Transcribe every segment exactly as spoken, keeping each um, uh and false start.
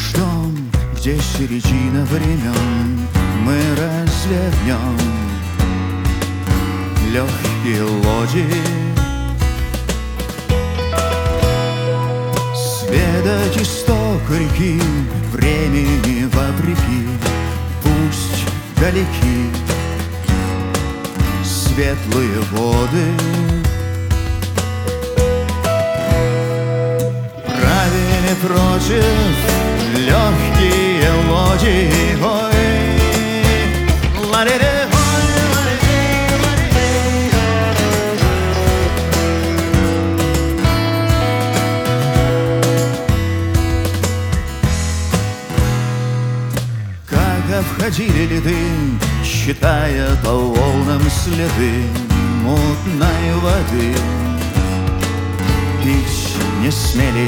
ждем, где середина времен, мы развернем легкие лодии. Сведать исток реки, времени вопреки, пусть далеки светлые воды. Правили против легкие лодии. Ой, ла-ля-ля. Входили льды, считая по волнам следы мутной воды, пить не смели.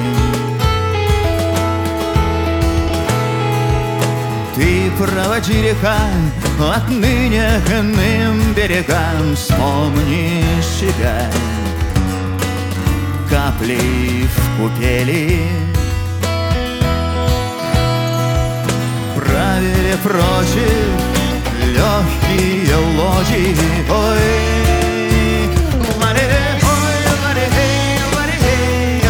Ты проводи, река, отныне к иным берегам, вспомни себя каплей в купели. Правили против легкие лодии. Ой, ла-ля-ля, ой, ла-ля-ля, ла-ля-ля,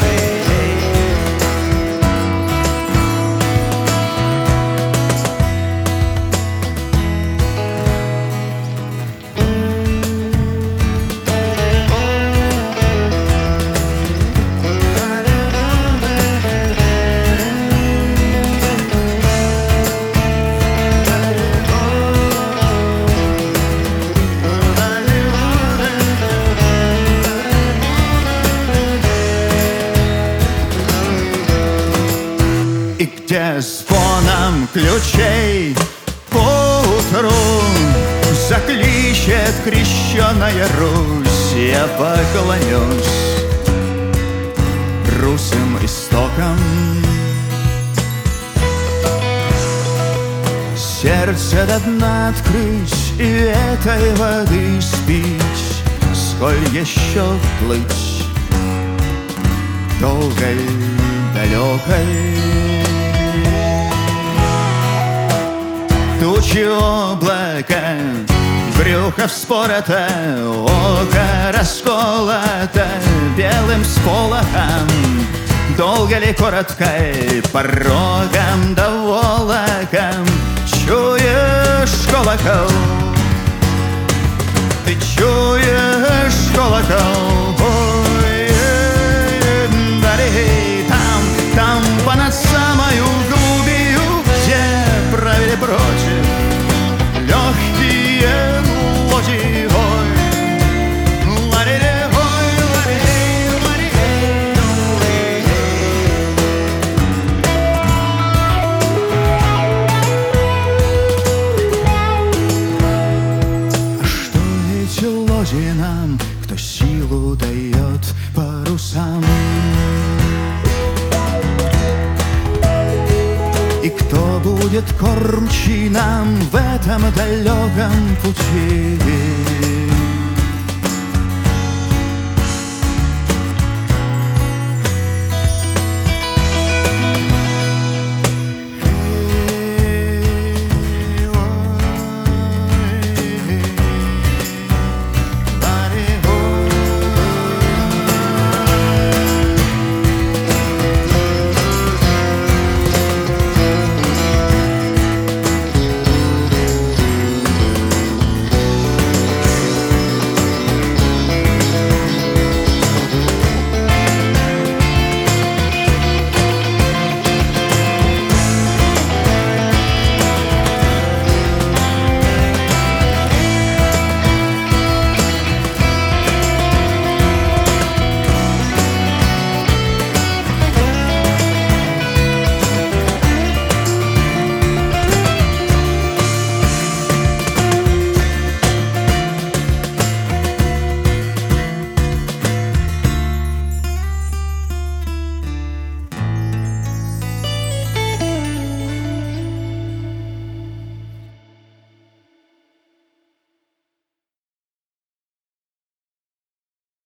где звоном ключей поутру закличет крещеная Русь. Я поклонюсь русым истокам. Сердце до дна открыть и этой воды спить, сколь еще плыть долгой, далекой. Тучи облака, брюхо вспорото, око расколото белым сполохом. Долго ли, коротко, порогом да волоком чуешь колокол? Ты чуешь колокол? Ой, далее, там, там понад самою глубью, где правили против легкие лодии. Ой, ла-ля-ля, ой, ла-ля-ля, ла-ля-ля. А что эти лодии нам, кто силу дает парусам? И кто будет кормчий нам в этом далеком пути?